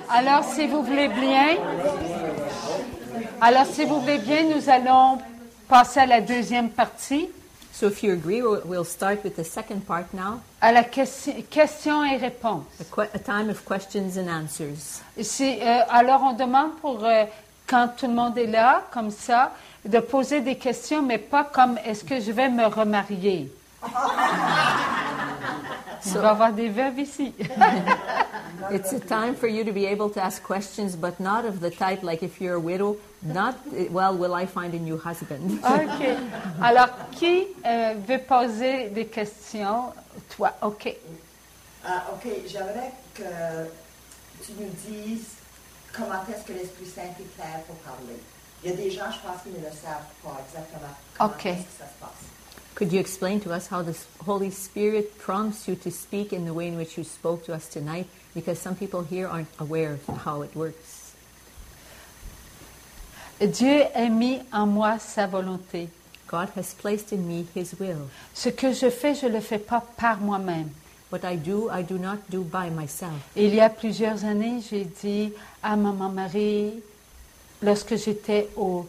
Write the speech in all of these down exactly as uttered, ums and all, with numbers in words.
Alors, si vous voulez bien, alors si vous voulez bien, nous allons passer à la deuxième partie. So if you agree, we'll, we'll start with the second part now, À la question, questions et réponses. a, que- a time of questions and answers. Si, euh, alors, on demande pour, euh, quand tout le monde est là, comme ça, de poser des questions, mais pas comme est-ce que je vais me remarier. Il va y avoir des veuves ici. It's a time for you to be able to ask questions, but not of the type like if you're a widow, not, uh, well, will I find a new husband? OK. Alors, qui euh, veut poser des questions? Toi, OK. Ah, OK, j'aimerais que tu nous dises comment est-ce que l'Esprit Saint éclaire pour parler. Il y a des gens, je pense, qui ne le savent pas exactement comment OK. est-ce que ça se passe. Could you explain to us how the Holy Spirit prompts you to speak in the way in which you spoke to us tonight? Because some people here aren't aware of how it works. Dieu a mis en moi sa volonté. God has placed in me His will. Ce que je fais, je ne le fais pas par moi-même. What I do, I do not do by myself. Il y a plusieurs années, j'ai dit à Maman Marie, lorsque j'étais au,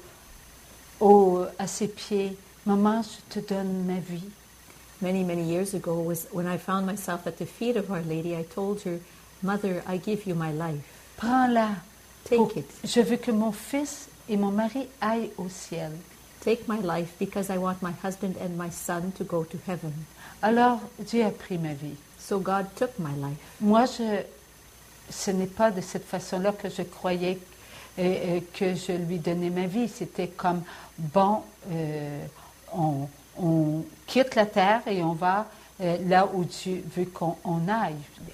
au, à ses pieds, Maman, je te donne ma vie. Many, many years ago, was when I found myself at the feet of Our Lady, I told her, Mother, I give you my life. Prends-la. Take Pour- it. Je veux que mon fils et mon mari aillent au ciel. Take my life because I want my husband and my son to go to heaven. Alors, Dieu a pris ma vie. So God took my life. Moi, je, ce n'est pas de cette façon-là que je croyais euh, euh, que je lui donnais ma vie. C'était comme, bon, euh, on, on quitte la terre et on va euh, là où Dieu veut qu'on on aille.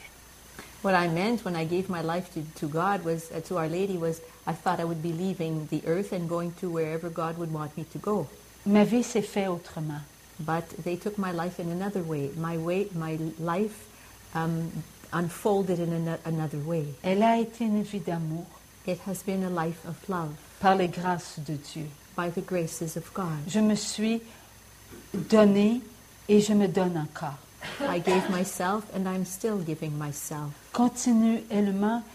What I meant when I gave my life to, to God was, uh, to Our Lady, was I thought I would be leaving the earth and going to wherever God would want me to go. Ma vie s'est faite autrement. But they took my life in another way. My way, my life um, unfolded in ano- another way. Elle a été une vie d'amour It has been a life of love par les grâces de Dieu. by the graces of God. Je me suis donnée et je me donne encore. I gave myself and I'm still giving myself. Continuellement,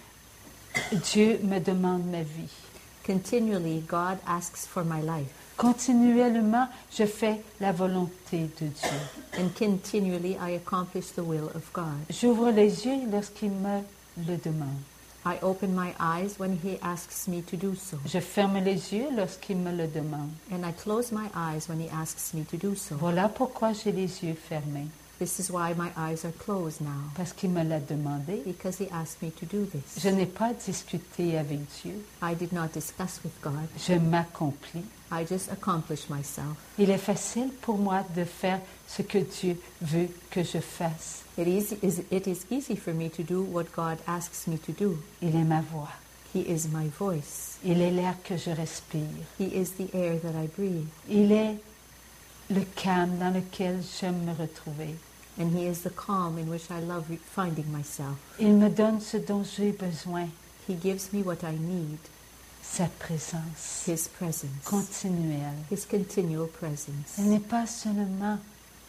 Dieu me demande ma vie. Continually, God asks for my life. Continuellement, je fais la volonté de Dieu. And continually, I accomplish the will of God. J'ouvre les yeux lorsqu'il me le demande. I open my eyes when He asks me to do so. Je ferme les yeux lorsqu'il me le demande. And I close my eyes when He asks me to do so. Voilà pourquoi j'ai les yeux fermés. This is why my eyes are closed now, Parce qu'il me l'a demandé. because He asked me to do this. Je n'ai pas discuté avec Dieu. I did not discuss with God. Je m'accomplis. I just accomplished myself. Il est facile pour moi de faire ce que Dieu veut que je fasse. It is, is, it is easy for me to do what God asks me to do. Il est ma voix. He is my voice. Il est l'air que je respire. He is the air that I breathe. Il est le calme dans lequel j'aime me retrouver. And He is the calm in which I love re- finding myself. Il me donne ce dont j'ai besoin, He gives me what I need, sa présence His presence, continuelle. His continual presence. Elle n'est pas seulement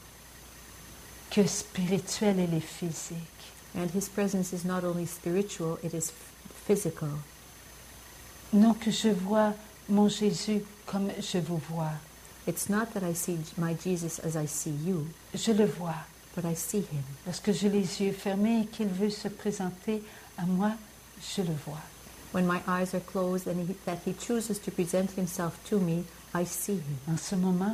que spirituelle, elle est physique. And His presence is not only spiritual, it is f- physical. Non que je vois mon Jésus comme je vous vois. It's not that I see my Jesus as I see you, Je le vois. but I see Him. Lorsque j'ai les yeux fermés et qu'il veut se présenter à moi, je le vois. When my eyes are closed and he, that He chooses to present Himself to me, I see Him. En ce moment,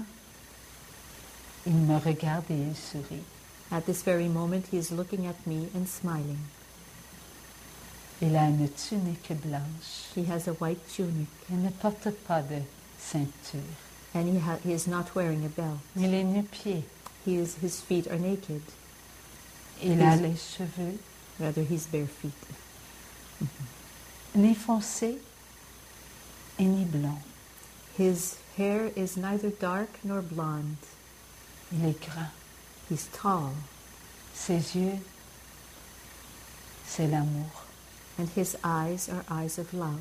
il me regarde et il sourit. At this very moment, He is looking at me and smiling. Il a une tunique blanche. He has a white tunic, Il ne porte pas de ceinture. and he, ha- he is not wearing a belt. Il est nu-pied. He is, his feet are naked. Il a les cheveux Rather, He's bare feet. ni foncés et ni blonds. His hair is neither dark nor blonde. Il est grand. He's tall, Ses yeux, c'est l'amour. and His eyes are eyes of love.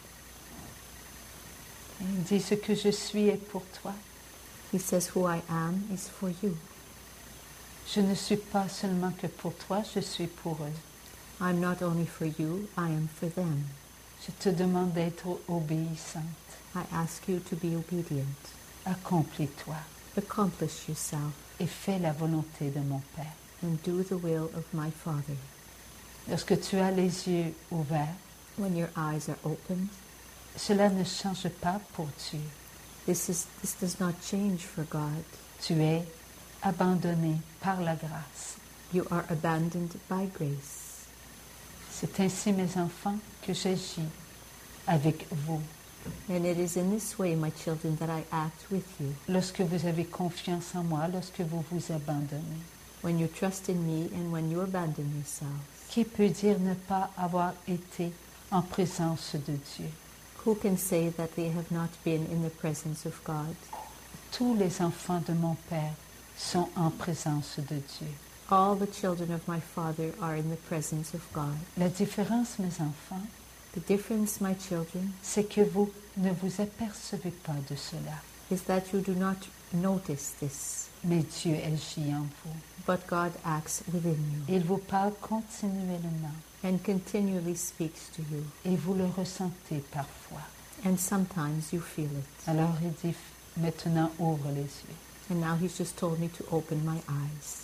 Il dit ce que je suis est pour toi. He says, who I am is for you. Je ne suis pas seulement que pour toi, je suis pour eux. I'm not only for you, I am for them. Je te demande d'être obéissante. I ask you to be obedient. Accomplis-toi Accomplish yourself et fais la volonté de mon Père. and do the will of my Father. Lorsque tu as les yeux ouverts, When your eyes are opened, cela ne change pas pour Dieu. this is this does not change for God. Tu es abandonné par la grâce. You are abandoned by grace. C'est ainsi, mes enfants, que j'agis avec vous. And it is in this way, my children, that I act with you. Lorsque vous avez confiance en moi, lorsque vous vous abandonnez. When you trust in me and when you abandon yourselves. Qui peut dire ne pas avoir été en présence de Dieu? Who can say that they have not been in the presence of God? Tous les enfants de mon Père sont en présence de Dieu. All the children of my Father are in the presence of God. La différence, mes enfants, The difference, my children, c'est que vous ne vous apercevez pas de cela, is that you do not notice this, mais Dieu agit en vous. but God acts within you Il vous parle continuellement and continually speaks to you. et vous le ressentez parfois. And sometimes you feel it. Alors il dit, maintenant ouvre les yeux. And now He's just told me to open my eyes.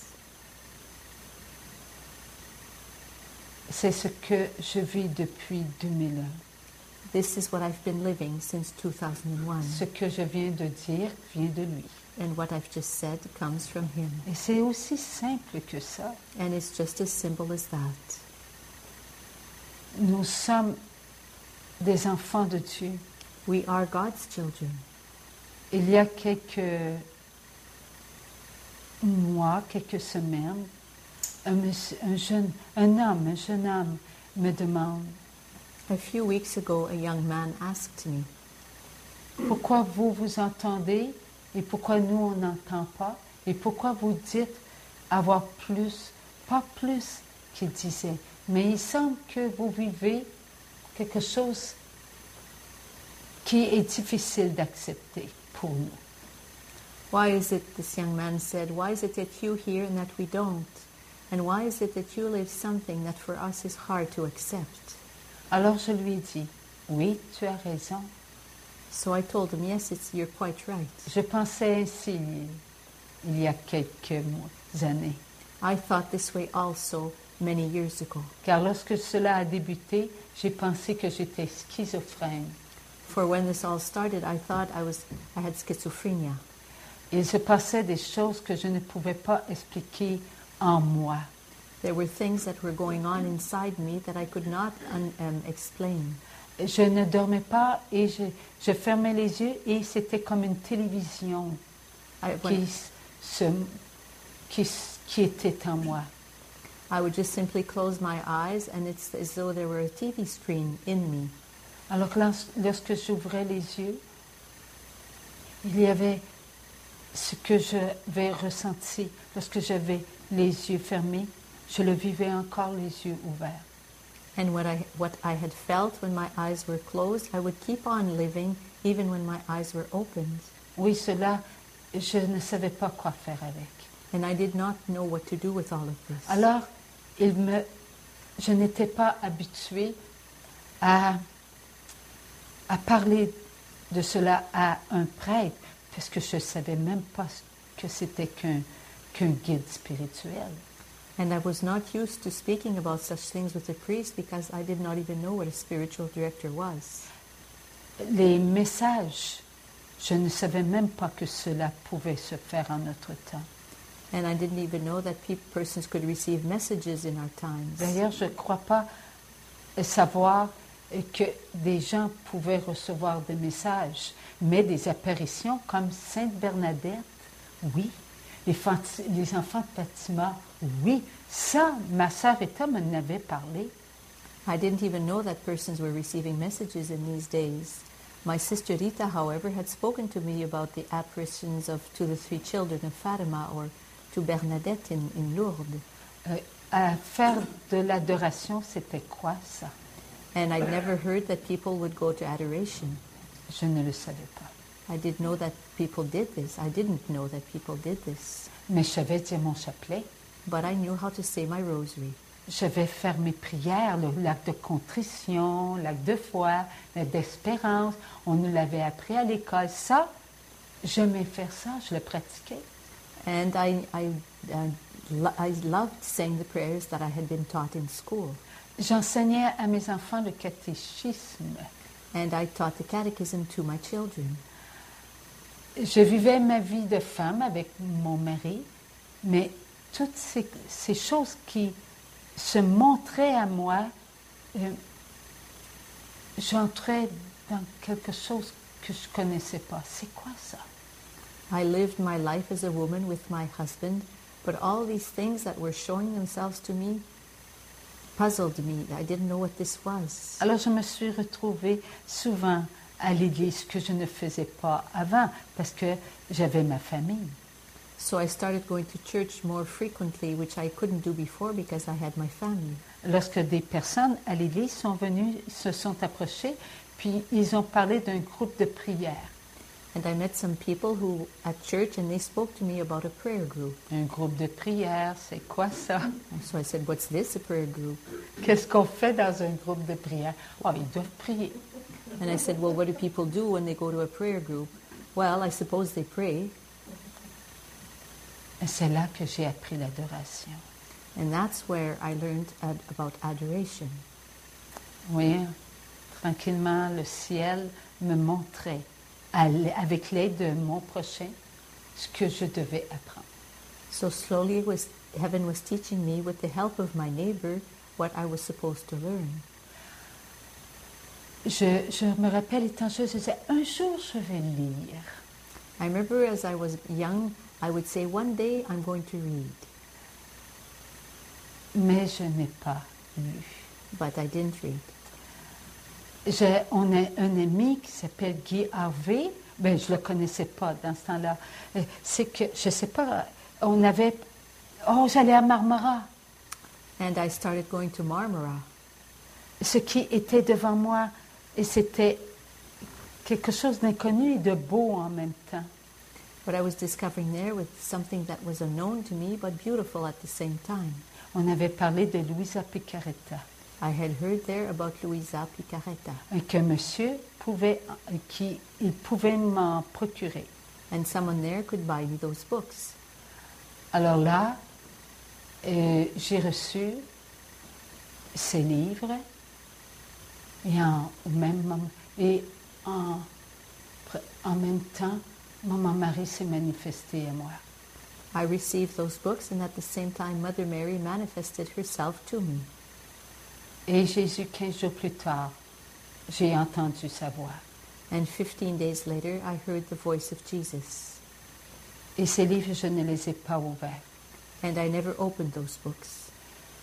C'est ce que je vis depuis deux mille un. This is what I've been living since two thousand one. Ce que je viens de dire vient de lui. And what I've just said comes from Him. Et c'est aussi simple que ça. And it's just as simple as that. Nous sommes des enfants de Dieu. We are God's children. Il y a quelques mois, quelques semaines, un, monsieur- un jeune, un homme, un jeune homme me demande A few weeks ago, a young man asked me, pourquoi vous vous entendez et pourquoi nous on n'entend pas et pourquoi vous dites avoir plus, pas plus qu'il disait, mais il semble que vous vivez quelque chose qui est difficile d'accepter pour nous. why is it, this young man said, why is it that you hear and that we don't? And why is it that you live something that for us is hard to accept? Alors je lui ai dit, oui, tu as raison. So I told him, yes, it's, you're quite right. Je pensais ainsi il y a quelques mois, années. I thought this way also many years ago. Car lorsque cela a débuté, j'ai pensé que j'étais schizophrène. For when this all started, I thought I was, I had schizophrenia. Il se passait des choses que je ne pouvais pas expliquer en moi. There were things that were going on inside me that I could not un, um, explain. Je ne dormais pas et je, je fermais les yeux et c'était comme une télévision I, qui, when, se, qui, qui était en moi. I would just simply close my eyes and it's as though there were a T V screen in me. Alors lors- lorsque j'ouvrais les yeux, il y avait ce que j'avais ressenti lorsque j'avais les yeux fermés, je le vivais encore les yeux ouverts. And what I, what I had felt when my eyes were closed, I would keep on living even when my eyes were opened. Oui, cela, je ne savais pas quoi faire avec. And I did not know what to do with all of this. Alors, il me, je n'étais pas habituée à, à parler de cela à un prêtre, parce que je ne savais même pas que c'était qu'un qu'un guide spirituel. And I was not used to speaking about such things with a priest because I did not even know what a spiritual director was. Les messages, je ne savais même pas que cela pouvait se faire en notre temps. And I didn't even know that pe- persons could receive messages in our times. D'ailleurs, je ne crois pas savoir que des gens pouvaient recevoir des messages, mais des apparitions comme Sainte Bernadette, oui. Les, fati- les enfants de Fatima, oui. Ça, ma sœur Rita m'en avait parlé. I didn't even know that persons were receiving messages in these days. My sister Rita, however, had spoken to me about the apparitions of to the three children of Fatima or to Bernadette in, in Lourdes. Euh, à faire de l'adoration, c'était quoi ça? And I'd never heard that people would go to adoration. Je ne le savais pas. I did know that people did this. I didn't know that people did this. Mais je savais dire mon chapelet. But I knew how to say my rosary. je vais faire mes prières, le- l'acte de contrition, l'acte de foi, l'acte d'espérance. On nous l'avait appris à l'école. Ça, j'aimais faire ça, je le pratiquais. And I, I, uh, lo- I loved saying the prayers that I had been taught in school. J'enseignais à mes enfants le catéchisme. And I taught the catechism to my children. Je vivais ma vie de femme avec mon mari, mais toutes ces, ces choses qui se montraient à moi, euh, j'entrais dans quelque chose que je ne connaissais pas. C'est quoi ça? I lived my life as a woman with my husband, but all these things that were showing themselves to me puzzled me. I didn't know what this was. Alors je me suis retrouvée souvent à l'église, que je ne faisais pas avant, parce que j'avais ma famille. So I started going to church more frequently, which I couldn't do before because I had my family. Lorsque des personnes à l'église sont venues, se sont approchées, puis ils ont parlé d'un groupe de prière. And I met some people who at church and they spoke to me about a prayer group. Un groupe de prière, c'est quoi ça? And so I said, what's this, a prayer group? Qu'est-ce qu'on fait dans un groupe de prière? Oh, ils doivent prier. And I said, well, what do people do when they go to a prayer group? Well, I suppose they pray. Et c'est là que j'ai appris l'adoration. And that's where I learned ad- about adoration. Oui, tranquillement, le ciel me montrait, à l- avec l'aide de mon prochain, ce que je devais apprendre. So slowly it was, heaven was teaching me, with the help of my neighbor, what I was supposed to learn. Je, je me rappelle, étant jeune, je disais, un jour, je vais lire. I remember as I was young, I would say, one day I'm going to read. Mais je n'ai pas lu. But I didn't read. J'ai, on a un ami qui s'appelle Guy Harvey. Ben, je ne le connaissais pas dans ce temps-là. Euh, C'est que, je ne sais pas, on avait... Oh, j'allais à Marmara. And I started going to Marmara. Ce qui était devant moi, et c'était quelque chose d'inconnu et de beau en même temps. What I was discovering there was something that was unknown to me, but beautiful at the same time. On avait parlé de Luisa Picaretta, I had heard there about Luisa Picaretta, et que monsieur pouvait, qui, il pouvait m'en procurer. and someone there could buy me those books. Alors là, euh, j'ai reçu ces livres, et en, au même moment, et en, en même temps, Maman Marie s'est manifestée à moi. I received those books, and at the same time, Mother Mary manifested herself to me. Et Jésus, quinze jours plus tard, j'ai entendu sa voix. And fifteen days later, I heard the voice of Jesus. Et ces livres, je ne les ai pas ouverts. And I never opened those books.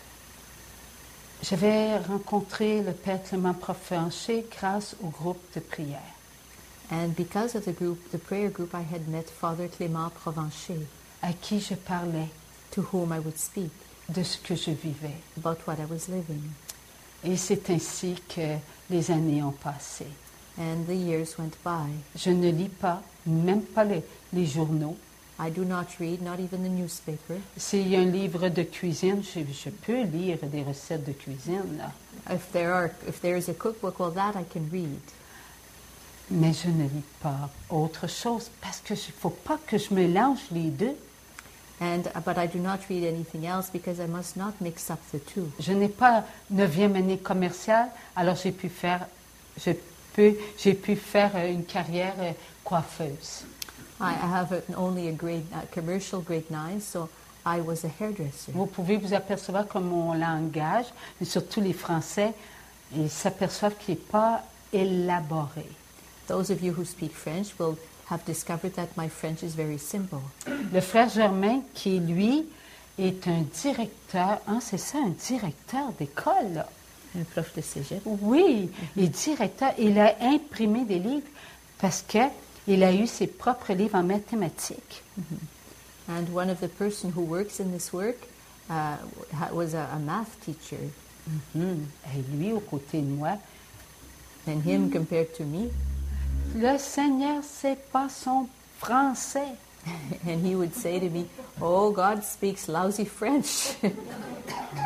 J'avais rencontré le Père Clément Provencher grâce au groupe de prière. And because of the group, the prayer group, I had met Father Clément Provencher, à qui je parlais to whom I would speak de ce que je vivais. about what I was living. Et c'est ainsi que les années ont passé. And the years went by. Je ne lis pas, même pas les, les journaux. I do not read, not even the newspaper. S'il y a un livre de cuisine, je, je peux lire des recettes de cuisine, là. If there are, if there is a cookbook, well, that I can read. Mais je ne lis pas autre chose parce qu'il ne faut pas que je mélange les deux. And but I do not read anything else because I must not mix up the two. Je n'ai pas neuvième année commerciale, alors j'ai pu faire, je peux, j'ai pu faire une carrière coiffeuse. I have a, only a grade uh, commercial grade nine, so I was a hairdresser. Vous pouvez vous apercevoir que mon langage, mais surtout les Français, ils s'aperçoivent qu'il n'est pas élaboré. Those of you who speak French will have discovered that my French is very simple. Le frère Germain, qui lui est un directeur, hein, c'est ça, un directeur d'école, là. Un prof de cégep. Oui, il est directeur. Il a imprimé des livres parce qu'il a eu ses propres livres en mathématiques. Mm-hmm. And one of the person who works in this work uh, was a, a math teacher. Mm-hmm. Et lui, aux côtés de moi, and him mm. compared to me. Le Seigneur, c'est pas son français. And he would say to me, "Oh, God speaks lousy French."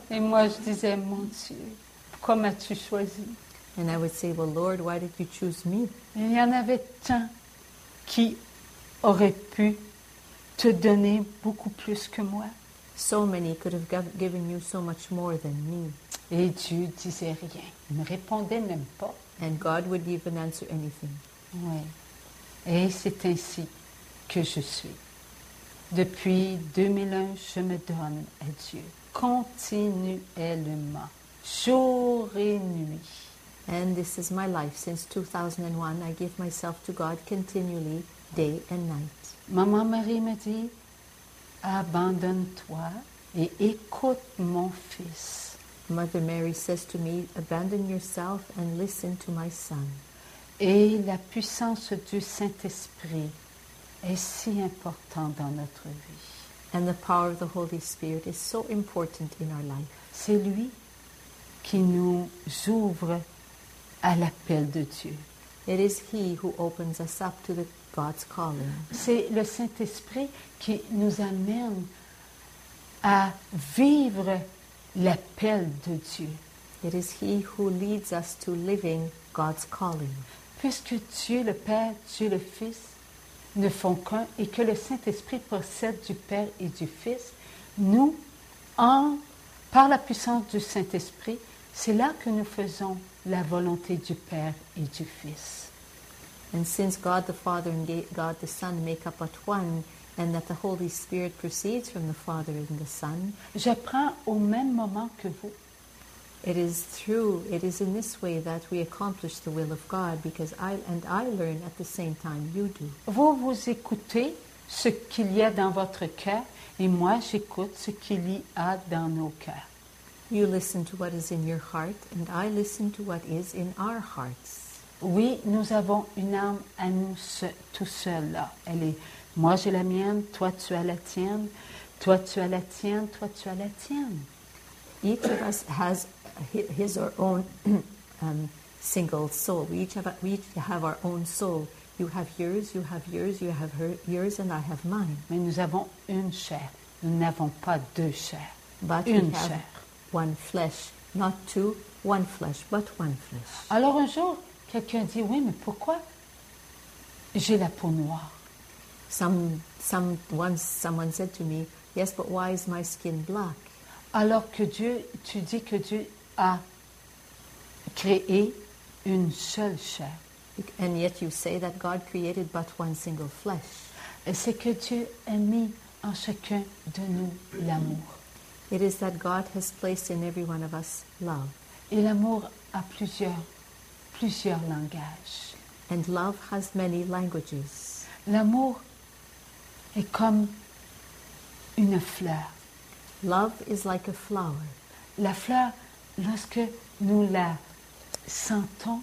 Et moi, je disais, mon Dieu, pourquoi m'as-tu choisi? And I would say, well, Lord, why did you choose me? Et il y en avait tant qui auraient pu te donner beaucoup plus que moi. So many could have gov- given you so much more than me. Et Dieu disait rien. Il ne répondait même pas. And God would even answer anything. Oui. Et c'est ainsi que je suis. Depuis deux mille un, je me donne à Dieu continuellement, jour et nuit. And this is my life. Since two thousand one, I give myself to God continually, day and night. Maman Marie me dit, abandonne-toi et écoute mon fils. Mother Mary says to me, abandon yourself and listen to my son. Et la puissance du Saint-Esprit est si importante dans notre vie. And the power of the Holy Spirit is so important in our life. C'est lui qui nous ouvre à l'appel de Dieu. It is He who opens us up to the God's calling. C'est le Saint-Esprit qui nous amène à vivre l'appel de Dieu. It is He who leads us to living God's calling. Puisque Dieu le Père, Dieu le Fils ne font qu'un et que le Saint-Esprit procède du Père et du Fils, nous, en, par la puissance du Saint-Esprit, c'est là que nous faisons la volonté du Père et du Fils. And since God the Father and God the Son make up but one, and that the Holy Spirit proceeds from the Father and the Son, J'apprends au même moment que vous. it is through, it is in this way that we accomplish the will of God, because I and I learn at the same time you do. Vous, vous écoutez ce qu'il y a dans votre cœur et moi, j'écoute ce qu'il y a dans nos cœurs. You listen to what is in your heart, and I listen to what is in our hearts. Oui, nous avons une âme à nous se- tout seuls là. Elle est, moi j'ai la mienne, toi tu as la tienne, toi tu as la tienne, toi tu as la tienne. Each of us has hi- his or own um, single soul. We each have we each have our own soul. You have yours, you have yours, you have her, yours, and I have mine. Mais nous avons une chair. Nous n'avons pas deux chairs. But Une we have chair. one flesh, not two, one flesh, but one flesh. Alors un jour, quelqu'un dit, oui, mais pourquoi j'ai la peau noire? Some, some, once someone said to me, yes, but why is my skin black? Alors que Dieu, tu dis que Dieu a créé une seule chair. And yet you say that God created but one single flesh. Et c'est que Dieu a mis en chacun de nous l'amour. It is that God has placed in every one of us love. Et l'amour a plusieurs, plusieurs langages. And love has many languages. L'amour est comme une fleur. Love is like a flower. La fleur, lorsque nous la sentons,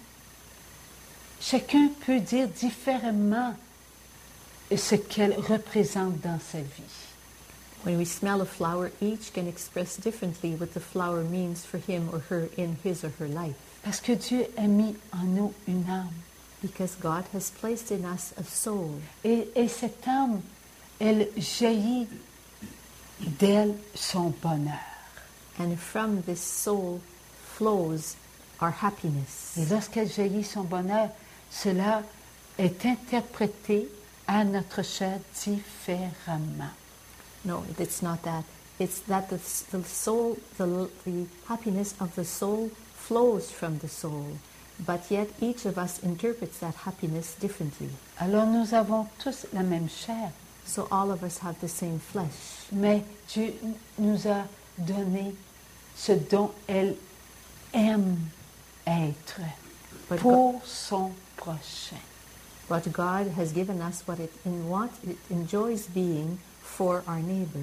chacun peut dire différemment ce qu'elle représente dans sa vie. When we smell a flower, each can express differently what the flower means for him or her in his or her life. Parce que Dieu a mis en nous une âme. Because God has placed in us a soul. Et, et cette âme, elle jaillit d'elle son bonheur. And from this soul flows our happiness. Et lorsqu'elle jaillit son bonheur, cela est interprété à notre chair différemment. No, it's not that. It's that the, the soul, the, the happiness of the soul flows from the soul. But yet each of us interprets that happiness differently. Alors nous avons tous la même chair, So all of us have the same flesh. mais Dieu nous a donné ce dont elle aime être But, pour son prochain. God, but God has given us what it, in what it enjoys being for our neighbor.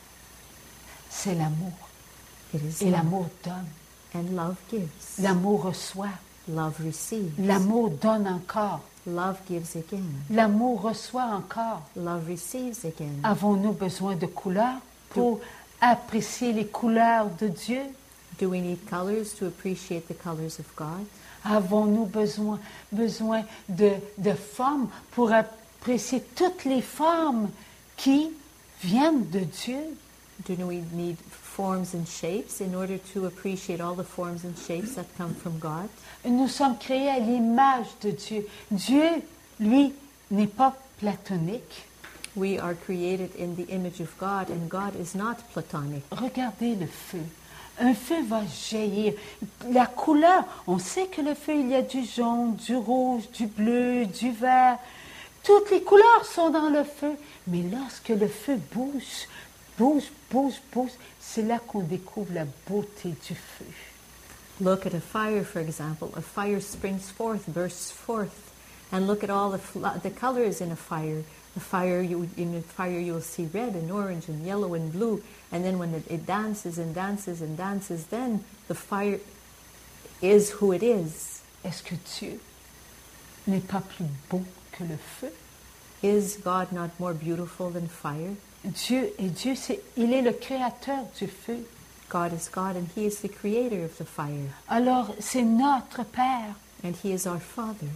C'est l'amour. It is Et love. l'amour donne. And love gives. L'amour reçoit. Love receives. L'amour donne encore. Love gives again. L'amour reçoit encore. Love receives again. Avons-nous besoin de couleurs pour apprécier les couleurs de Dieu? Do we need colors to appreciate the colors of God? Avons-nous besoin, besoin de, de formes pour apprécier toutes les formes qui viennent de Dieu? Do we need forms and shapes in order to appreciate all the forms and shapes that come from God. Nous sommes créés à l'image de Dieu. Dieu, lui, n'est pas platonique. We are created in the image of God, and God is not platonic. Regardez le feu. Un feu va jaillir. La couleur, on sait que le feu, il y a du jaune, du rouge, du bleu, du vert. Toutes les couleurs sont dans le feu. Mais lorsque le feu bouge, bouge, bouge, bouge, c'est là qu'on découvre la beauté du feu. Look at a fire, for example. A fire springs forth, bursts forth. And look at all the, fl- the colors in a fire. The fire, you, in a fire you'll see red and orange and yellow and blue. And then when it, it dances and dances and dances, then the fire is who it is. Est-ce que Dieu n'est pas plus beau que le feu? Is God not more beautiful than fire? Dieu et Dieu, c'est, il est le créateur du feu. God is God and He is the creator of the fire. Alors, c'est notre Père. And He is our Father.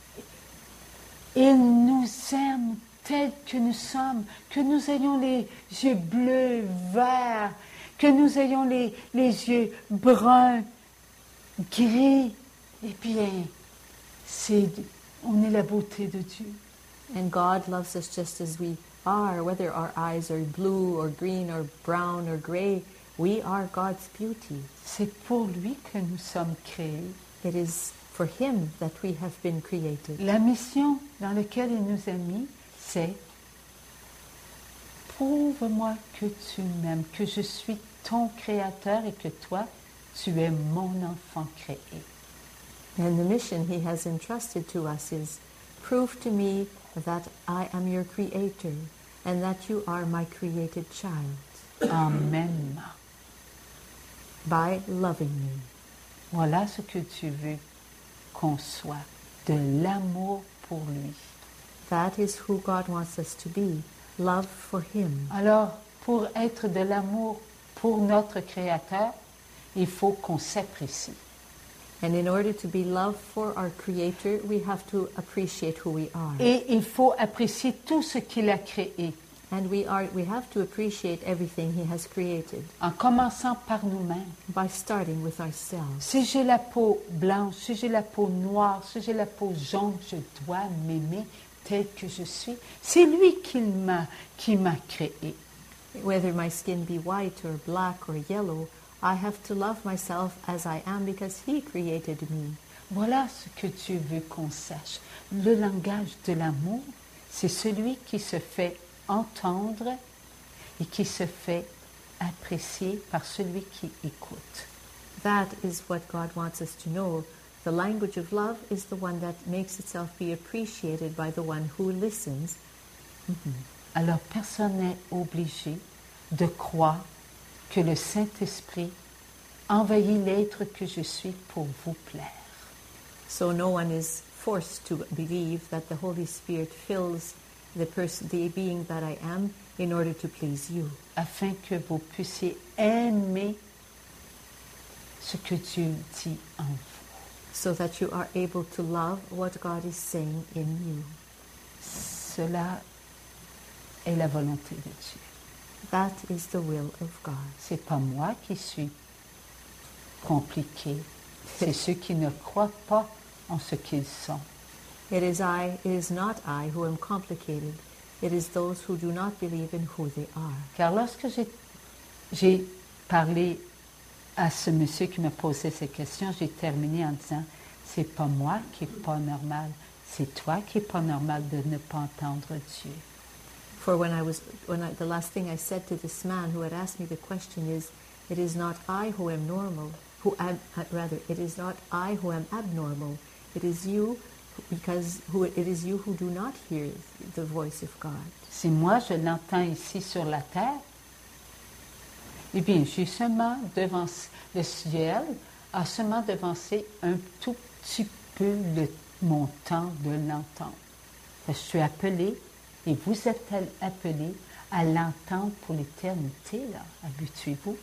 Il nous aime tels que nous sommes, que nous ayons les yeux bleus, verts, que nous ayons les, les yeux bruns, gris. Eh bien, c'est, on est la beauté de Dieu. And God loves us just as we are, whether our eyes are blue or green or brown or gray. We are God's beauty. C'est pour lui que nous sommes créés. It is for Him that we have been created. La mission dans laquelle il nous a mis, c'est « Prouve-moi que tu m'aimes, que je suis ton créateur et que toi, tu es mon enfant créé. » And the mission He has entrusted to us is, prove to me that I am your creator and that you are my created child. En m'aimant. By loving me. Voilà ce que Dieu veut qu'on soit, de l'amour pour lui. That is who God wants us to be, love for Him. Alors, pour être de l'amour pour notre Créateur, il faut qu'on s'apprécie. And in order to be love for our Creator, we have to appreciate who we are. Et il faut apprécier tout ce qu'il a créé. And we are we have to appreciate everything He has created. En commençant par nous-mêmes. By starting with ourselves. Si j'ai la peau blanche, si j'ai la peau noire, si j'ai la peau jaune, je dois m'aimer tel que je suis. C'est lui qui m'a, qui m'a créé. Whether my skin be white or black or yellow, I have to love myself as I am because He created me. Voilà ce que Dieu veut qu'on sache. Le langage de l'amour, c'est celui qui se fait entendre et qui se fait apprécier par celui qui écoute. That is what God wants us to know. The language of love is the one that makes itself be appreciated by the one who listens. Mm-hmm. Alors personne n'est obligé de croire que le Saint-Esprit envahit l'être que je suis pour vous plaire. So no one is forced to believe that the Holy Spirit fills the person, the being that I am, in order to please you. Afin que vous puissiez aimer ce que Dieu dit en vous. So that you are able to love what God is saying in you. Cela est la volonté de Dieu. That is the will of God. C'est pas moi qui suis compliqué. C'est ceux qui ne croient pas en ce qu'ils sont. It is I, it is not I who am complicated. It is those who do not believe in who they are. Car lorsque j'ai, j'ai parlé à ce monsieur qui me posait ces questions, j'ai terminé en disant, c'est pas moi qui est pas normal, c'est toi qui est pas normal de ne pas entendre Dieu. For when I was, when I, the last thing I said to this man who had asked me the question is, it is not I who am normal, who am, rather, it is not I who am abnormal. It is you, because who, it is you who do not hear the voice of God. Si moi je l'entends ici sur la terre, eh bien, j'ai seulement devant le ciel, a seulement devancé un tout petit peu le, mon temps de l'entendre. Je suis appelé, et vous êtes appelés à l'entendre pour l'éternité, là. Habituez-vous.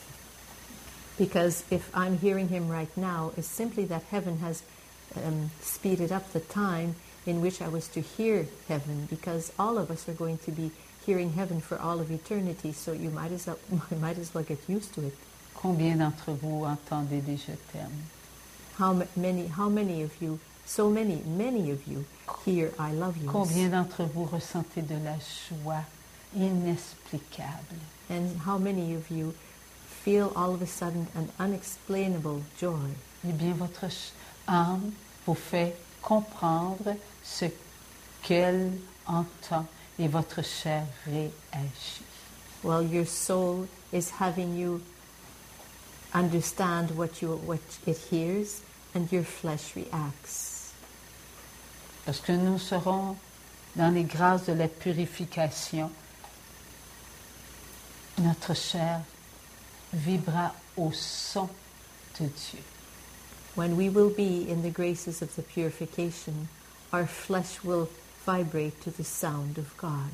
Because if I'm hearing him right now, it's simply that heaven has um, speeded up the time in which I was to hear heaven, because all of us are going to be hearing heaven for all of eternity, so you might as well, might as well get used to it. Combien d'entre vous entendez des je t'aime? How ma- many, how many of you, so many, many of you hear I love you? Combien d'entre vous ressentez de la joie inexplicable? And how many of you feel all of a sudden an unexplainable joy? Eh bien, votre ch- âme vous fait comprendre ce qu'elle entend et votre chair réagit. Well, your soul is having you understand what you what it hears, and your flesh reacts. Lorsque nous serons dans les grâces de la purification, notre chair vibrera au son de Dieu. When we will be in the graces of the purification, our flesh will vibrate to the sound of God.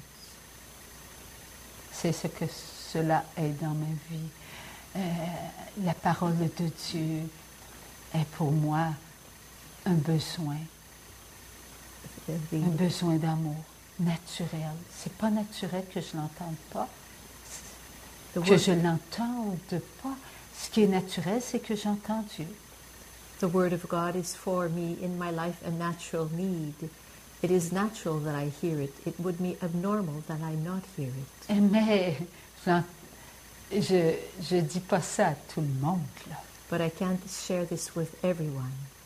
C'est ce que cela est dans ma vie. Euh, la parole de Dieu est pour moi un besoin, The- un besoin d'amour naturel. C'est pas naturel que je l'entende pas, the que word- je l'entende pas. Ce qui est naturel, c'est que j'entends Dieu. The Word of God is for me in my life a natural need. It is natural that I hear it. It would be abnormal that I not hear it. Mais j'en- je je dis pas ça à tout le monde, là. But I can't share this with everyone.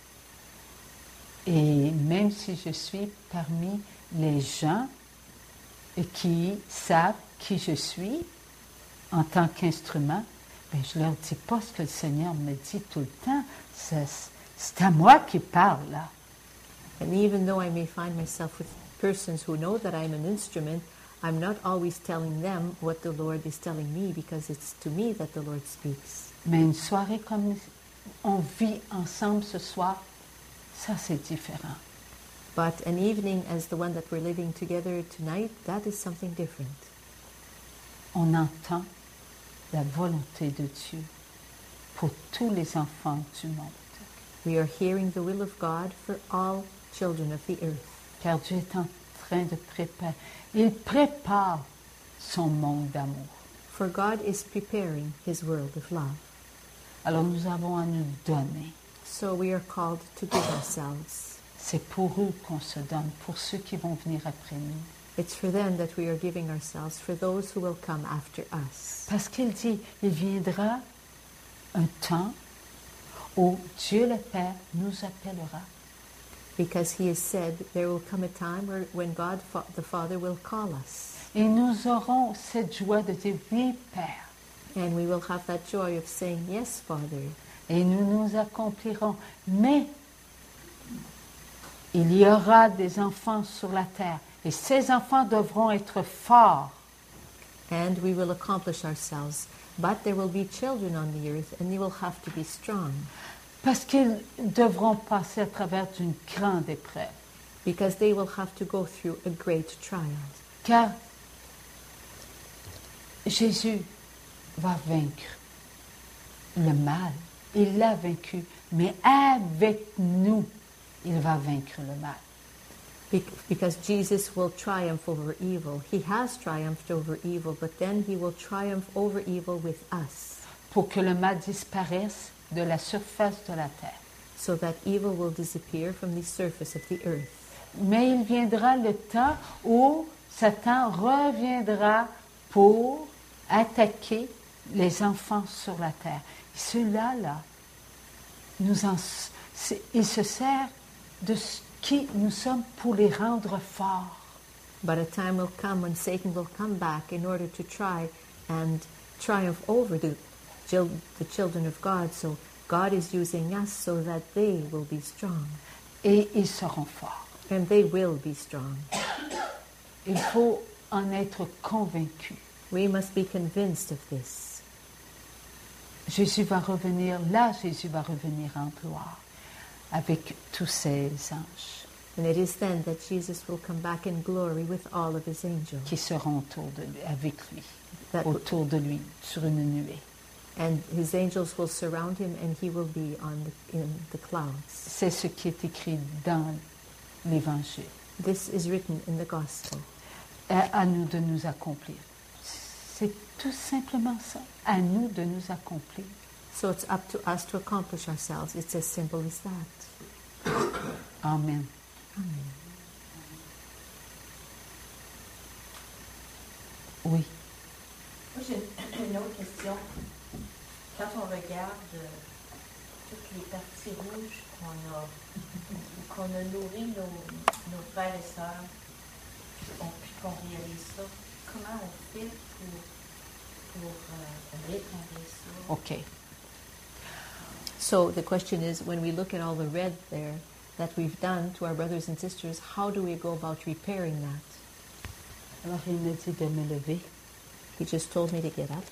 Et même si je suis parmi les gens qui savent qui je suis en tant qu'instrument, ben je leur dis pas ce que le Seigneur me dit tout le temps. C'est, c'est à moi qui parle, là. And even though I may find myself with persons who know that I'm an instrument, I'm not always telling them what the Lord is telling me, because it's to me that the Lord speaks. Mais une soirée comme on vit ensemble ce soir, ça c'est différent. But an evening as the one that we're living together tonight, that is something different. On entend la volonté de Dieu pour tous les enfants du monde. We are hearing the will of God for all children of the earth. Car Dieu est en train de préparer. Il prépare son monde d'amour. For God is preparing His world of love. Alors nous avons à nous donner. So we are called to give ourselves. C'est pour eux qu'on se donne, pour ceux qui vont venir après nous. It's for them that we are giving ourselves, for those who will come after us. Parce qu'il dit, il viendra un temps où Dieu le Père nous appellera. Because He has said there will come a time where, when God fa- the Father will call us. Et nous aurons cette joie de dire, oui, Père. And we will have that joy of saying, yes, Father. Et nous nous accomplirons. Mais il y aura des enfants sur la terre. Et ces enfants devront être forts. And we will accomplish ourselves. But there will be children on the earth, and they will have to be strong. Parce qu'ils devront passer à travers d'une grande épreuve. Because they will have to go through a great trial. Car Jésus va vaincre le mal. Il l'a vaincu. Mais avec nous, il va vaincre le mal. Bec- Because Jesus will triumph over evil. He has triumphed over evil, but then He will triumph over evil with us, Pour que le mal disparaisse de la surface de la terre. so that evil will disappear from the surface of the earth. Mais il viendra le temps où Satan reviendra pour attaquer les enfants sur la terre. Et ceux-là, là, nous en, c'est- il se sert de ce qui nous sommes pour les rendre forts. But a time will come when Satan will come back in order to try and triumph over the, chil- the children of God. So God is using us so that they will be strong. Et ils seront forts. And they will be strong. Il faut en être convaincu. We must be convinced of this. Jésus va revenir, là Jésus va revenir en gloire avec tous ses anges And it is then that Jesus will come back in glory with all of His angels. qui seront autour de lui, avec lui, That, autour de lui, sur une nuée. and His angels will surround Him, and He will be on the, in the clouds. C'est ce qui est écrit dans l'Évangile. This is written in the Gospel. à, à nous de nous accomplir. C'est tout simplement ça, à nous de nous accomplir. So it's up to us to accomplish ourselves. It's as simple as that. Amen. Amen. Oui. Moi, j'ai une, une autre question. Quand on regarde euh, toutes les parties rouges qu'on a, qu'on a nourri nos, nos frères et sœurs, on, puis qu'on réalise ça, comment on fait pour, pour euh, réparer ça? OK. So the question is, when we look at all the red there that we've done to our brothers and sisters, how do we go about repairing that? Alors, il me dit de me lever. He just told me to get up.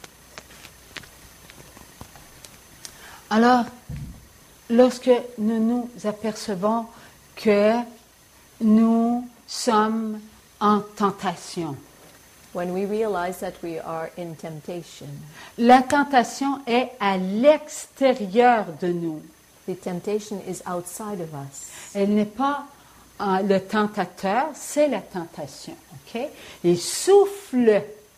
Alors, lorsque nous nous apercevons que nous sommes en tentation, When we realize that we are in temptation, la tentation est à l'extérieur de nous. the temptation is outside of us. Elle n'est pas euh, le tentateur, c'est la tentation. OK? Il souffle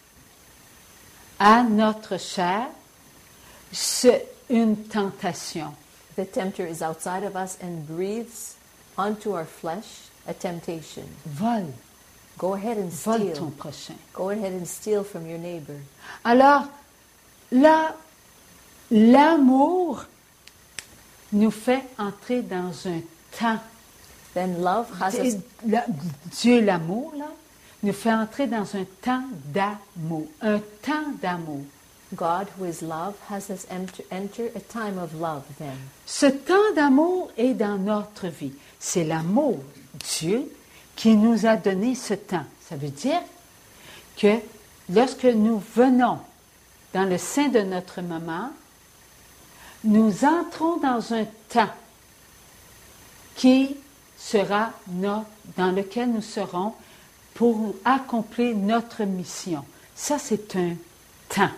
à notre chair c'est une tentation. The tempter is outside of us and breathes onto our flesh a temptation. Vole, Go ahead and vole ton steal. prochain. Go ahead and steal from your neighbor. Alors, là, l'amour nous fait entrer dans un temps. Then love has us, Et la- Dieu, l'amour, là, nous fait entrer dans un temps d'amour. Un temps d'amour. God, who is love, has us enter, enter a time of love then. Ce temps d'amour est dans notre vie. C'est l'amour, Dieu, qui nous a donné ce temps. Ça veut dire que lorsque nous venons dans le sein de notre maman, nous entrons dans un temps qui sera notre, dans lequel nous serons pour accomplir notre mission. Ça, c'est un temps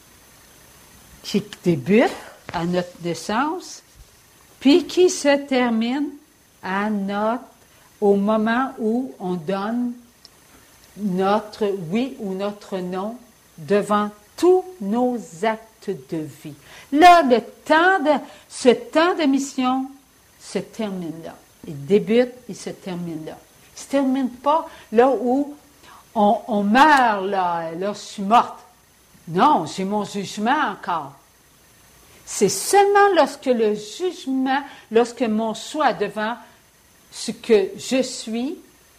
qui débute à notre naissance, puis qui se termine à notre, au moment où on donne notre oui ou notre non devant tous nos actes de vie. Là, le temps de, ce temps de mission se termine là. Il débute, il se termine là. Il ne se termine pas là où on, on meurt, là, là, je suis morte. Non, j'ai mon jugement encore. C'est seulement lorsque le jugement, lorsque mon choix devant ce que je suis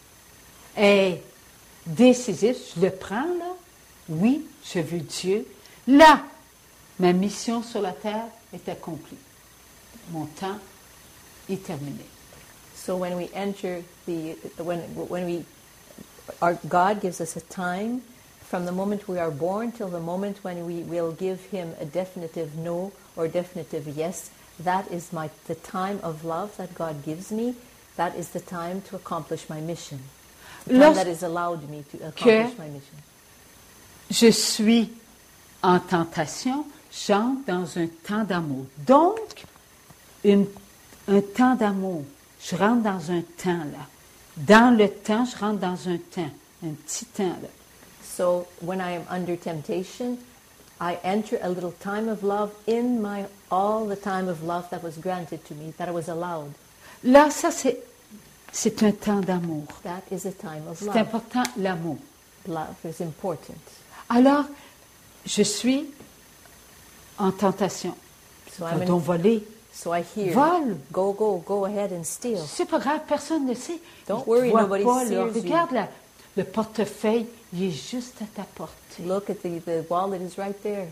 est décisif, je le prends là, oui, je veux Dieu. Là, ma mission sur la terre est accomplie. Mon temps est terminé. So when we enter the, when, when we, our God gives us a time from the moment we are born till the moment when we will give Him a definitive no or definitive yes. That is my, the time of love that God gives me. That is the time to accomplish my mission. The time Lorsque that is allowed me to accomplish my mission. je suis en tentation, j'entre dans un temps d'amour. Donc, une, un temps d'amour. Je rentre dans un temps, là. Dans le temps, je rentre dans un temps, un petit temps, là. So when I am under temptation, I enter a little time of love in my all the time of love that was granted to me, that was allowed. Là, ça, c'est, c'est un temps d'amour. That is a time of C'est love. important, l'amour. Love is important. Alors, je suis en tentation. So I'm Faut donc in, voler. so I hear, Vole. go, go, go ahead and steal. C'est pas grave, personne ne le sait. Don't Il worry, te voit nobody pas, là. sees you. Regarde la- le portefeuille, il est juste à ta portée. Look at the, the wallet is right there.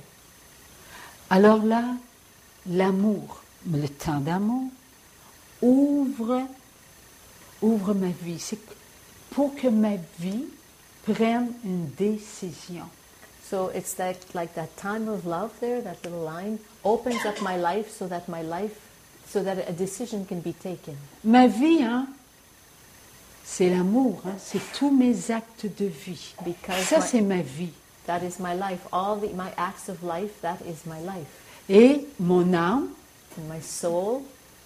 Alors là, l'amour, le temps d'amour, ouvre, ouvre ma vie. C'est pour que ma vie prenne une décision. So it's that, like that time of love there, that little line, opens up my life so that my life, so that a decision can be taken. Ma vie, hein, c'est l'amour, hein, c'est tous mes actes de vie. Because Ça, my- c'est ma vie. That is my life. All the, my acts of life, that is my life. Et mon âme, And my soul,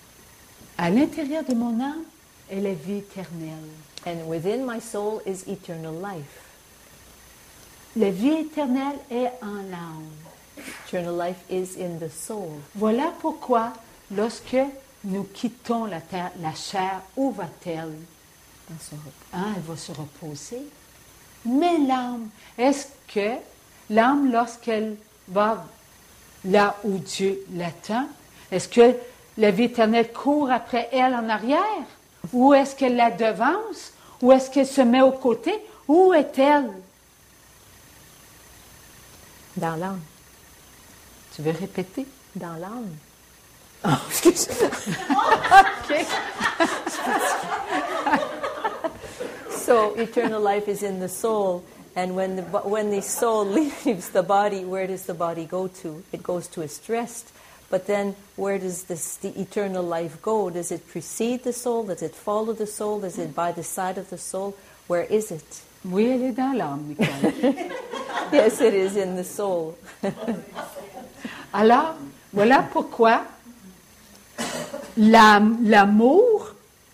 à l'intérieur de mon âme, est la vie éternelle. and within my soul is eternal life. la vie éternelle est en l'âme. Eternal life is in the soul. Voilà pourquoi, lorsque nous quittons la terre, la chair, où va-t-elle? Dans son repos. Hein, elle va se reposer. Mais l'âme, est-ce que l'âme, lorsqu'elle va là où Dieu l'attend, est-ce que la vie éternelle court après elle en arrière? Ou est-ce qu'elle la devance? Ou est-ce qu'elle se met aux côtés? Où est-elle? Dans l'âme. Tu veux répéter? Dans l'âme. Oh, excuse. OK. So eternal life is in the soul, and when the when the soul leaves the body, where does the body go to? It goes to its rest. But then, where does this the eternal life go? Does it precede the soul? Does it follow the soul? Is it by the side of the soul? Where is it? Oui, elle est dans l'âme, Nicole. Yes, it is in the soul. Alors, voilà pourquoi l'am- l'amour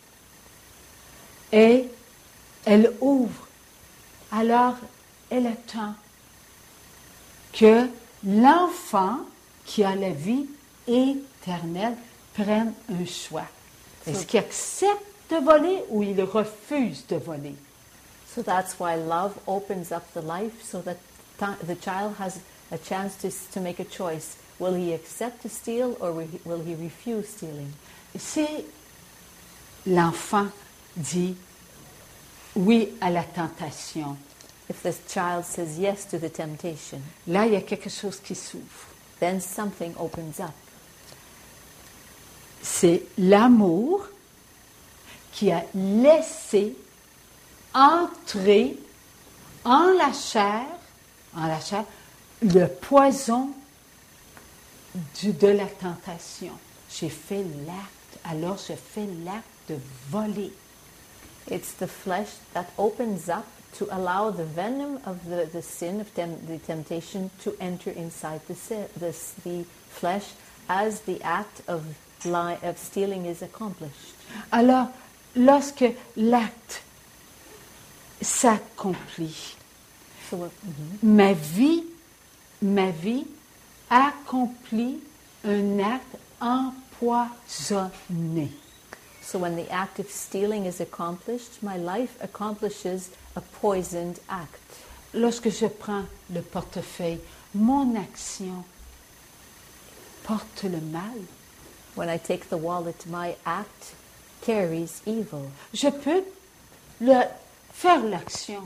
est, elle ouvre. Alors, elle attend que l'enfant qui a la vie éternelle prenne un choix. Est-ce qu'il accepte de voler ou il refuse de voler? So that's why love opens up the life, so that ti- the child has a chance to to make a choice. Will he accept to steal, or will he, will he refuse stealing? Si l'enfant dit oui à la tentation, If the child says yes to the temptation, là, il y a quelque chose qui s'ouvre. then something opens up. C'est l'amour qui a laissé entrer en la chair, en la chair, le poison du- de la tentation. J'ai fait l'acte, alors je fais l'acte de voler. It's the flesh that opens up to allow the venom of the, the sin, of tem- the temptation, to enter inside the, si- the, s- the flesh as the act of, li- of stealing is accomplished. Alors, lorsque l'acte s'accomplit, So, mhm. ma vie, ma vie accomplit un acte empoisonné. so when the act of stealing is accomplished, my life accomplishes a poisoned act. Lorsque je prends le portefeuille, mon action porte le mal. When I take the wallet, my act carries evil. Je peux le, faire l'action.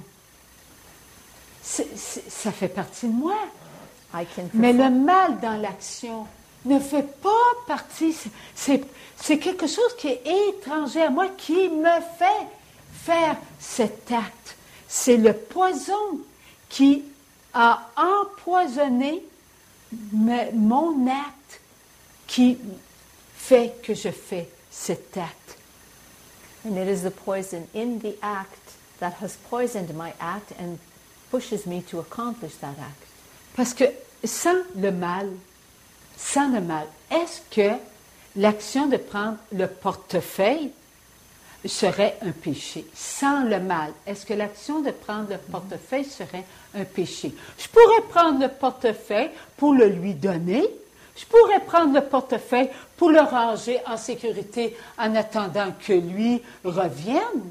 C'est- c'est- ça fait partie de moi. I can Mais le perform- mal dans l'action ne fait pas partie. c'est- C'est, c'est quelque chose qui est étranger à moi, qui me fait faire cet acte. C'est le poison qui a empoisonné me- mon acte qui fait que je fais cet acte. and it is the poison in the act that has poisoned my act and pushes me to accomplish that act. Parce que sans le mal, sans le mal, est-ce que l'action de prendre le portefeuille serait un péché? Sans le mal, est-ce que l'action de prendre le portefeuille serait un péché? Je pourrais prendre le portefeuille pour le lui donner. Je pourrais prendre le portefeuille pour le ranger en sécurité en attendant que lui revienne.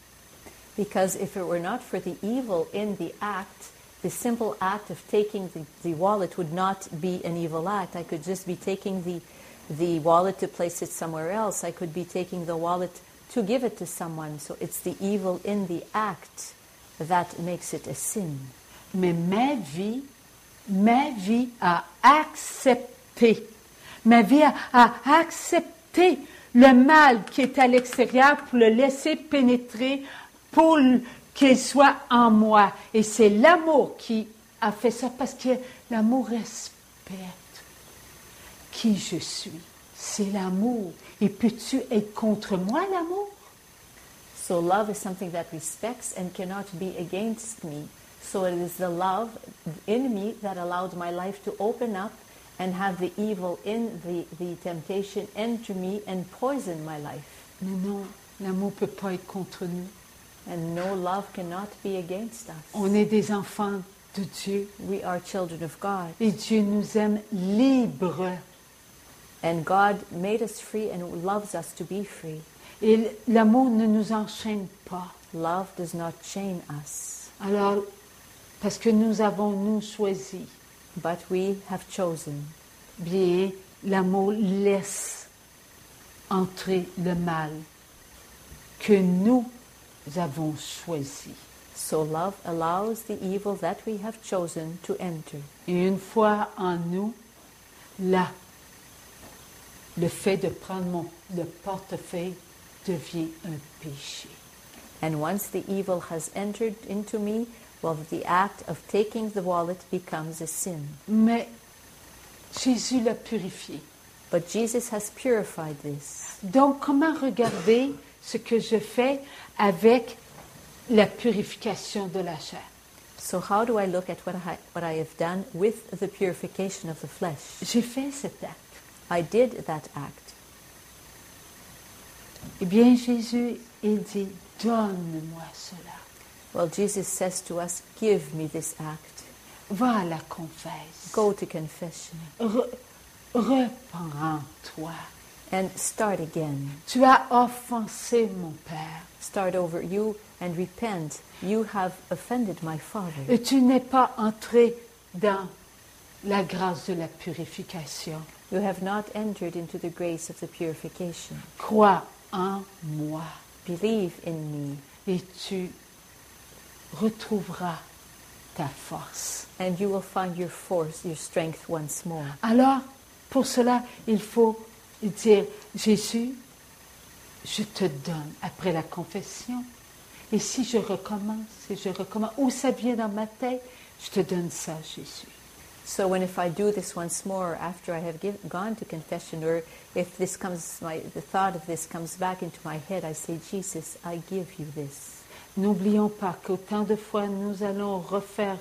Because if it were not for the evil in the act, the simple act of taking the, the wallet would not be an evil act. I could just be taking the, the wallet to place it somewhere else. I could be taking the wallet to give it to someone. So it's the evil in the act that makes it a sin. Mais ma vie, ma vie a accepté, ma vie a, a accepté le mal qui est à l'extérieur pour le laisser pénétrer, pour l- qu'il soit en moi. Et c'est l'amour qui a fait ça, parce que l'amour respecte qui je suis. C'est l'amour. Et peux-tu être contre moi, l'amour? So love is something that respects and cannot be against me. So it is the love in me that allowed my life to open up and have the evil in the, the temptation enter me and poison my life. Mais non, l'amour ne peut pas être contre nous. And no love cannot be against us. On est des enfants de Dieu. We are children of God. Et Dieu nous aime libres. And God made us free and loves us to be free. Et l'amour ne nous enchaîne pas. Love does not chain us. Alors, parce que nous avons, nous, choisi. But we have chosen. Bien, l'amour laisse entrer le mal que nous avons choisi. So love allows the evil that we have chosen to enter. Et une fois en nous, là, le fait de prendre mon, le portefeuille devient un péché. And once the evil has entered into me, well, the act of taking the wallet becomes a sin. Mais Jésus l'a purifié. But Jesus has purified this. Donc, comment regarder ce que je fais avec la purification de la chair? So how do I look at what I, what I have done with the purification of the flesh? J'ai fait cet acte. I did that act. Eh bien, Jésus, il dit, donne-moi cela. Well, Jesus says to us, give me this act. Va à la confesse. Go to confession. Re- Reprends-toi. And start again. Tu as offensé mon Père. Start over you and repent. You have offended my Father. Et tu n'es pas entré dans la grâce de la purification. You have not entered into the grace of the purification. Crois en moi Believe in me, et tu retrouveras ta force. and you will find your force, your strength once more. Alors, pour cela, il faut dire, Jésus, je te donne après la confession. Et si je recommence, et je recommence, où ça vient dans ma tête, je te donne ça, Jésus. So when if I do this once more after I have give, gone to confession, or if this comes, my, the thought of this comes back into my head, I say, Jesus, I give you this. N'oublions pas qu'autant de fois nous allons refaire,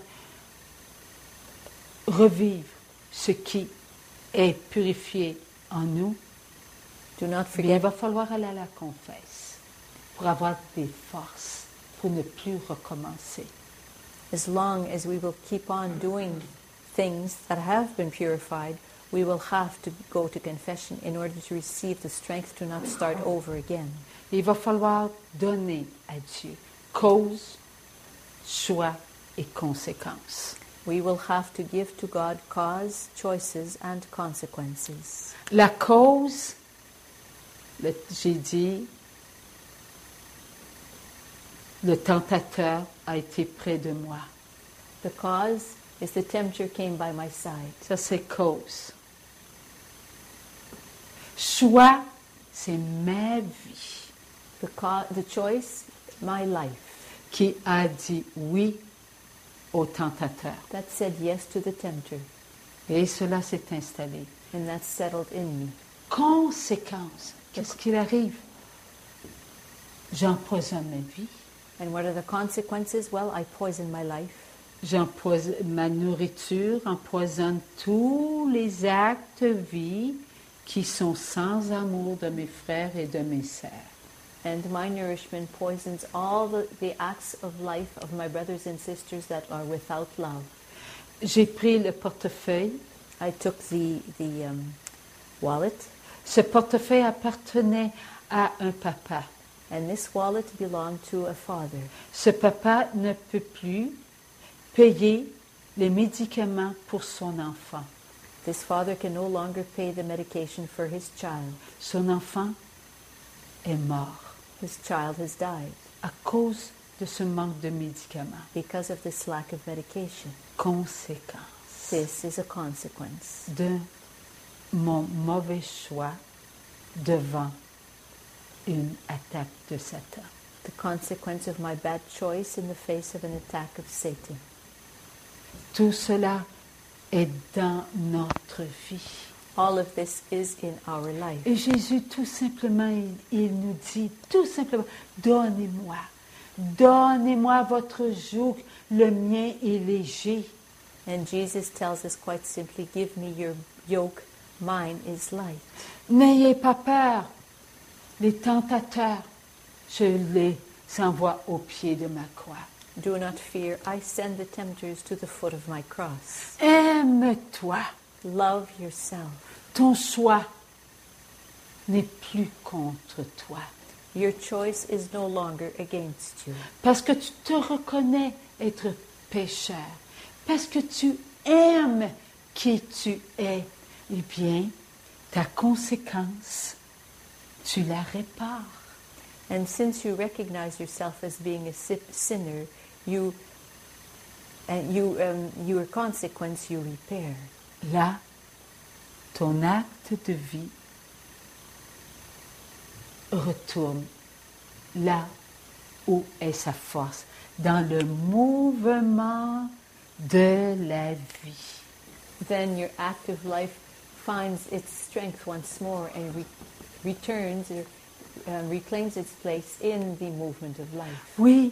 revivre ce qui est purifié en nous. Do not Bien, il forget, va falloir aller à la confesse pour avoir des forces, pour ne plus recommencer. as long as we will keep on doing things that have been purified, we will have to go to confession in order to receive the strength to not start over again. Il va falloir donner à Dieu cause, choix et conséquences. We will have to give to God cause, choices, and consequences. La cause, le- j'ai dit, le tentateur a été près de moi. The cause is the tempter came by my side. Ça, c'est cause. Choix, c'est ma vie The, co- the choice, my life, qui a dit oui au tentateur. that said yes to the tempter, Et cela s'est installé. and that's settled in me. Conséquence, qu'est-ce qu'il arrive? J'empoisonne ma vie. And what are the consequences? Well, I poison my life. J'empoisonne ma nourriture, empoisonne tous les actes de vie qui sont sans amour de mes frères et de mes sœurs. And my nourishment poisons all the, the acts of life of my brothers and sisters that are without love. J'ai pris le portefeuille. I took the, the um, wallet, Ce portefeuille appartenait à un papa. and this wallet belonged to a father. Ce papa ne peut plus payer les médicaments pour son enfant. This father can no longer pay the medication for his child. Son enfant est mort His child has died à cause de ce manque de médicaments. because of this lack of medication. Conséquence This is a consequence de mon mauvais choix devant une attaque de Satan. the consequence of my bad choice in the face of an attack of Satan. Tout cela est dans notre vie. All of this is in our life. Et Jésus, tout simplement, il, il nous dit, tout simplement, donnez-moi, donnez-moi votre joug, le mien est léger. And Jesus tells us quite simply, give me your yoke, mine is light. N'ayez pas peur, les tentateurs, je les envoie au pied de ma croix. Do not fear, I send the tempters to the foot of my cross. Aime-toi. Love yourself. Ton choix n'est plus contre toi. Your choice is no longer against you. Parce que tu te reconnais être pécheur. Parce que tu aimes qui tu es. Eh bien, ta conséquence, tu la répares. And since you recognize yourself as being a si- sinner, you and you um, your consequence you repair. Là, ton acte de vie retourne là où est sa force, dans le mouvement de la vie. Then your active life finds its strength once more and re- returns or uh, reclaims its place in the movement of life. Oui,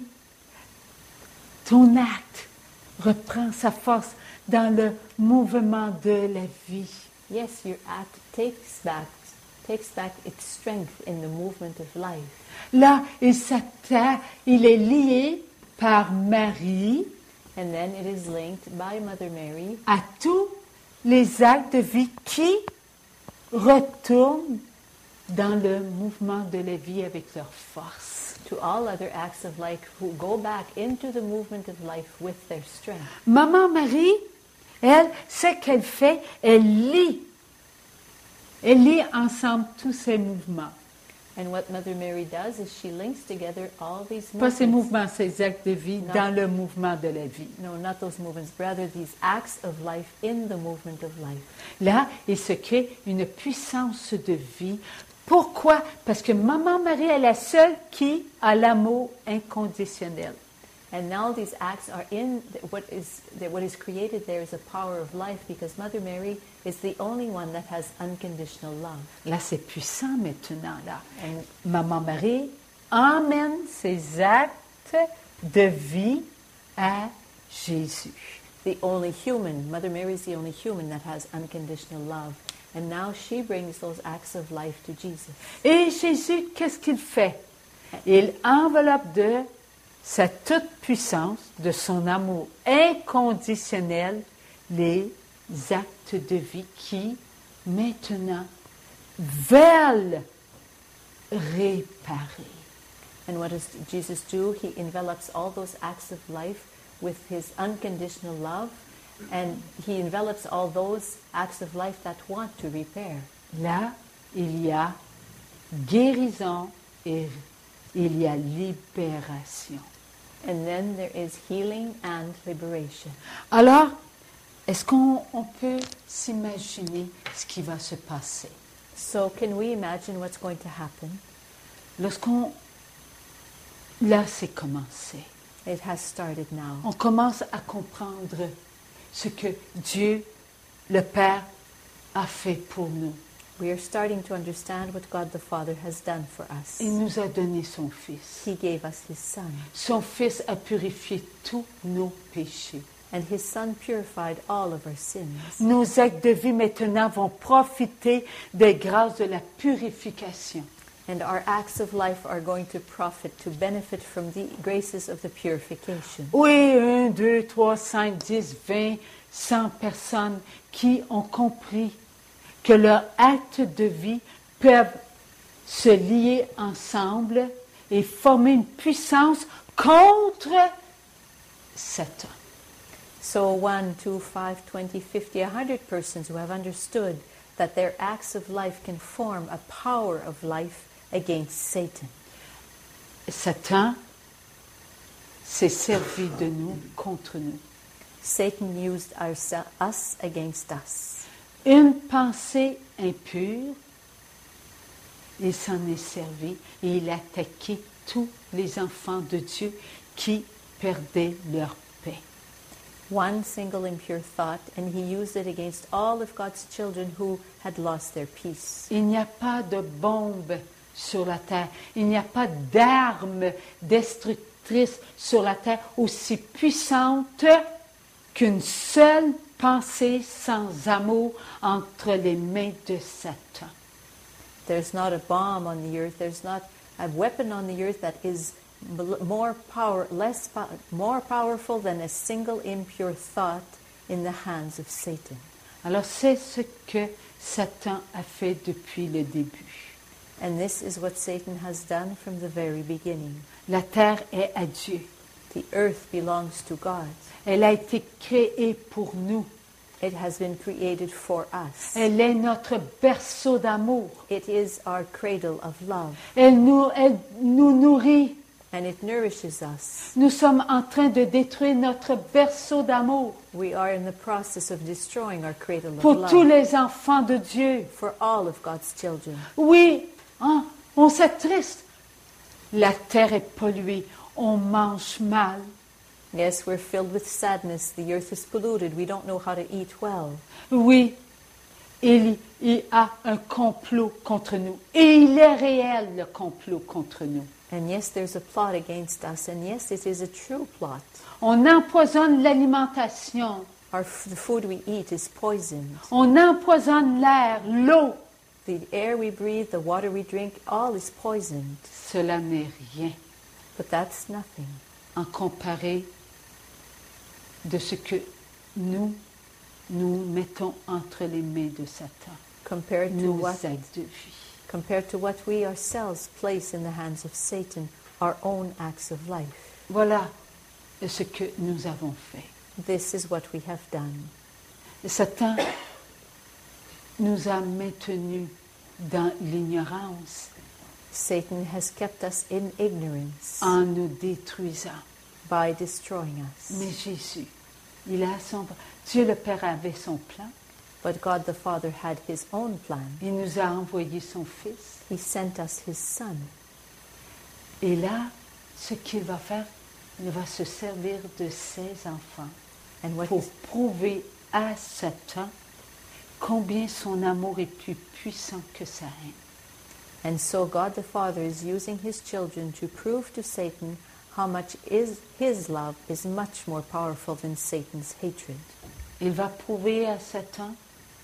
ton acte reprend sa force dans le mouvement de la vie. Yes, your act takes back takes back its strength in the movement of life. Là, il s'attache, il est lié par Marie And then it is linked by Mother Mary à tous les actes de vie qui retournent dans le mouvement de la vie avec leur force. to all other acts of life who go back into the movement of life with their strength. Maman Marie, elle, ce qu'elle fait, elle lie. Elle lie ensemble tous ces mouvements. And what Mother Mary does is she links together all these Pas ces movements. mouvements, ces actes de vie Non. dans le mouvement de la vie. No, not those movements, but rather these acts of life in the movement of life. Là, il se crée une puissance de vie. Pourquoi? Parce que Maman Marie est la seule qui a l'amour inconditionnel. And now these acts are in th- what is that what is created there is a power of life because Mother Mary is the only one that has unconditional love. Là, c'est puissant maintenant, là. And Maman Marie emmène ses actes de vie à Jésus. the only human, Mother Mary is the only human that has unconditional love. And now she brings those acts of life to Jesus. Et Jésus, qu'est-ce qu'il fait? Il enveloppe de sa toute-puissance, de son amour inconditionnel, les actes de vie qui, maintenant, veulent réparer. And what does Jesus do? He envelops all those acts of life with his unconditional love, and he envelops all those acts of life that want to repair. Là, il y a guérison et il y a libération. And then there is healing and liberation. Alors, est-ce qu'on on peut s'imaginer ce qui va se passer? So can we imagine what's going to happen? Lorsqu'on... Là, c'est commencé. It has started now. On commence à comprendre ce que Dieu, le Père, a fait pour nous. We are starting to understand what God the Father has done for us. Il nous a donné son Fils. He gave us his Son, Son Fils a purifié tous nos péchés. and his Son purified all of our sins. Nos actes de vie maintenant vont profiter des grâces de la purification. And our acts of life are going to profit, to benefit from the graces of the purification. Oui, un, deux, trois, cinq, dix, vingt, cent personnes qui ont compris que leurs actes de vie peuvent se lier ensemble et former une puissance contre Satan. So one, two, five, twenty, fifty, a hundred persons who have understood that their acts of life can form a power of life against Satan. Satan s'est servi de nous contre nous. Satan used ourse- us against us. Une pensée impure, il s'en est servi et il a attaqué tous les enfants de Dieu qui perdaient leur paix. One single impure thought, and he used it against all of God's children who had lost their peace. Il n'y a pas de bombe sur la terre, il n'y a pas d'arme destructrice sur la terre aussi puissante qu'une seule pensée sans amour entre les mains de Satan. There's not a bomb on the earth, there's not a weapon on the earth that is more power, less po- more powerful than a single impure thought in the hands of Satan. Alors c'est ce que Satan a fait depuis le début. And this is what Satan has done from the very beginning. La terre est à Dieu. The earth belongs to God. Elle a été créée pour nous. It has been created for us. Elle est notre berceau d'amour. It is our cradle of love. Elle nous, elle nous nourrit. And it nourishes us. Nous sommes en train de détruire notre berceau d'amour We are in the process of destroying our cradle of pour love. tous les enfants de Dieu. For all of God's children. Oui, hein, on s'attriste. La terre est polluée. On mange mal. Yes, we're filled with sadness. The earth is polluted. We don't know how to eat well. Oui, il y a un complot contre nous. Et il est réel, le complot contre nous. And yes, there's a plot against us. And yes, it is a true plot. On empoisonne l'alimentation. Our, f- the food we eat is poisoned. On empoisonne l'air, l'eau. The air we breathe, the water we drink, all is poisoned. Cela n'est rien But that's nothing en comparé de ce que nous, nous mettons entre les mains de Satan. compared to Nos what actes de vie. compared to what we ourselves place in the hands of Satan, our own acts of life. Voilà ce que nous avons fait. This is what we have done. Satan nous a maintenus dans l'ignorance Satan has kept us in ignorance en nous détruisant. by destroying us. Mais Jésus, il a son... Dieu le Père avait son plan. But God the Father had his own plan. Il nous a envoyé son Fils. He sent us his Son. Et là, ce qu'il va faire, il va se servir de ses enfants And what pour he's, prouver à Satan combien son amour est plus puissant que sa haine. and so God the Father is using his children to prove to Satan how much is his love is much more powerful than Satan's hatred. Il va prouver à Satan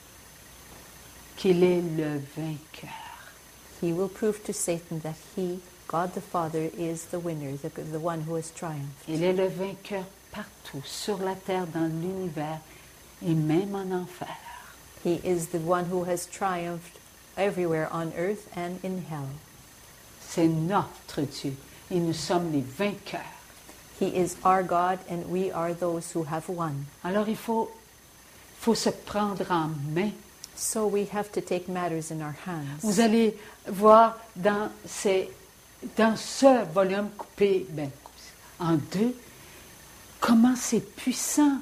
qu'il est le vainqueur. He will prove to Satan that he, God the Father, is the winner, the, the one who has triumphed. Il est le vainqueur partout, sur la terre, dans l'univers et même en enfer. He is the one who has triumphed everywhere on earth and in hell. C'est notre Dieu et nous sommes les vainqueurs. He is our God and we are those who have won. Alors il faut, faut se prendre en main. So we have to take matters in our hands. Vous allez voir dans, ces, dans ce volume coupé ben, en deux, comment c'est puissant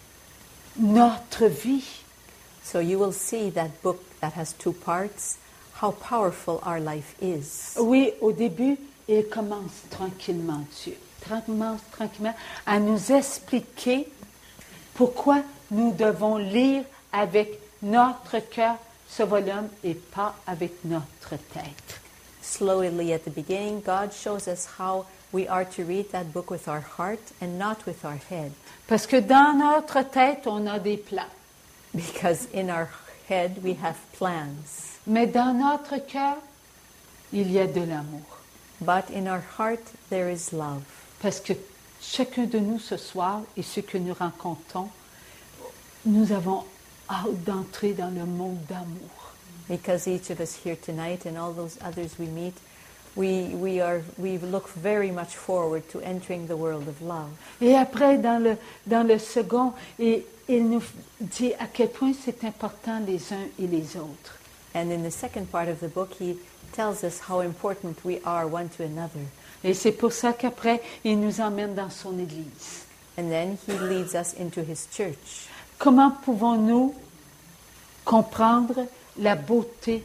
notre vie. So you will see that book that has two parts, how powerful our life is. Oui, au début, il commence tranquillement, Dieu, tranquillement, tranquillement, à nous expliquer pourquoi nous devons lire avec notre cœur ce volume et pas avec notre tête. Slowly at the beginning, God shows us how we are to read that book with our heart and not with our head. Parce que dans notre tête, on a des plans. Because in our head we have plans. Mais dans notre cœur, il y a de l'amour. But in our heart there is love. Parce que chacun de nous ce soir et ceux que nous rencontrons, nous avons hâte d'entrer dans le monde d'amour. Because each of us here tonight and all those others we meet, we, we, are, we look very much forward to entering the world of love. Et après, dans le, dans le second, et, il nous dit à quel point c'est important les uns et les autres. And in the second part of the book, he tells us how important we are one to another. Et c'est pour ça qu'après, il nous emmène dans son Église. And then he leads us into his church. Comment pouvons-nous comprendre la beauté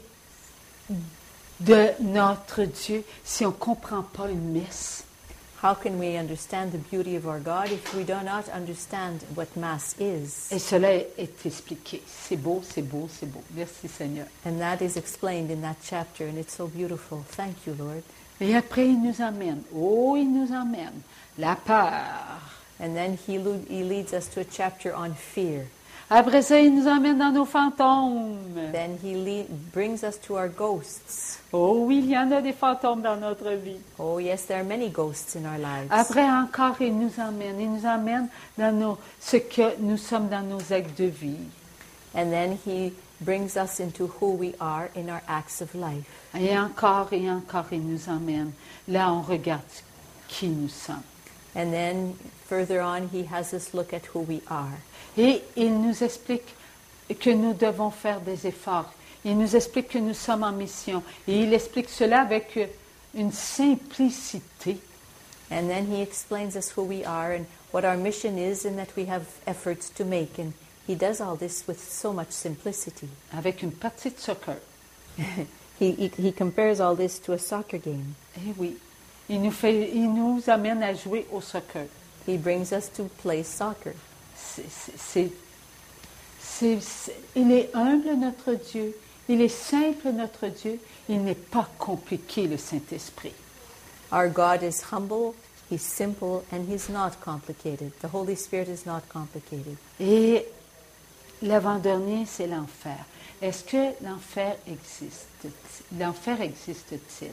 de notre Dieu si on ne comprend pas une messe? How can we understand the beauty of our God if we do not understand what Mass is? Et cela est expliqué. C'est beau, c'est beau, c'est beau. Merci Seigneur. And that is explained in that chapter, and it's so beautiful. Thank you, Lord. Et après, il nous emmène. Oh, il nous emmène. La peur. And then he, lo- he leads us to a chapter on fear. Après ça, il nous emmène dans nos fantômes. Then he lead, brings us to our ghosts. Oh oui, il y en a des fantômes dans notre vie. Oh yes, there are many ghosts in our lives. Après encore, il nous emmène. Il nous emmène dans nos, ce que nous sommes dans nos actes de vie. And then he brings us into who we are in our acts of life. Et encore et encore, il nous emmène. Là, on regarde qui nous sommes. And then further on, he has us look at who we are. Et il nous explique que nous devons faire des efforts. Il nous explique que nous sommes en mission. Et il explique cela avec une simplicité. And then he explains us who we are and what our mission is and that we have efforts to make. And he does all this with so much simplicity. Avec une partie de soccer. he, he, he compares all this to a soccer game. Eh oui. Il nous, fait, il nous amène à jouer au soccer. He brings us to play soccer. C'est, c'est, c'est, c'est, il est humble, notre Dieu. Il est simple, notre Dieu. Il n'est pas compliqué, le Saint-Esprit. Our God is humble, He's simple, and He's not complicated. The Holy Spirit is not complicated. Et l'avant-dernier, c'est l'enfer. Est-ce que l'enfer existe? L'enfer existe-t-il?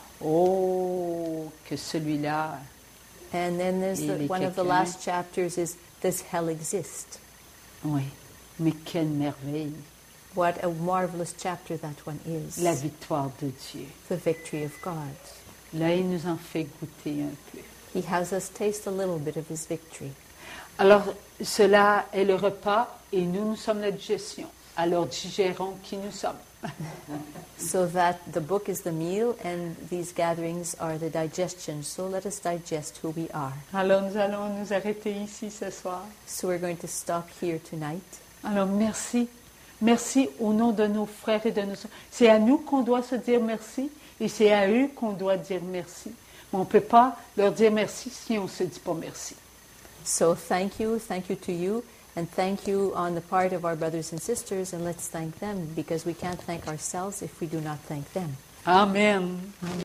Oh, que celui-là... And then there's the, one of the last chapters is, does hell exist? Oui, mais quelle merveille! What a marvelous chapter that one is. La victoire de Dieu. The victory of God. Là, il nous en fait goûter un peu. He has us taste a little bit of His victory. Alors, cela est le repas et nous, nous sommes la digestion. Alors, digérons qui nous sommes. So that the book is the meal and these gatherings are the digestion. So let us digest who we are. Alors, nous allons nous arrêter ici ce soir. So we're going to stop here tonight. Alors, merci. Merci au nom de nos frères et de nos sœurs. C'est à nous qu'on doit se dire merci et c'est à eux qu'on doit dire merci. Mais on ne peut pas leur dire merci si on ne se dit pas merci. So thank you, thank you to you, and thank you on the part of our brothers and sisters, and let's thank them because we can't thank ourselves if we do not thank them. Amen. Amen.